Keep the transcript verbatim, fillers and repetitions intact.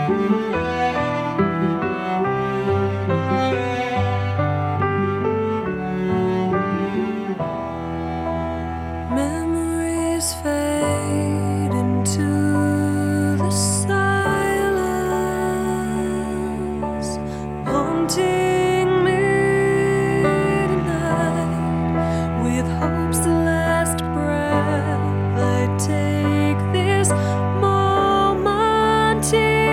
Memories fade into the silence, haunting me tonight with hopes that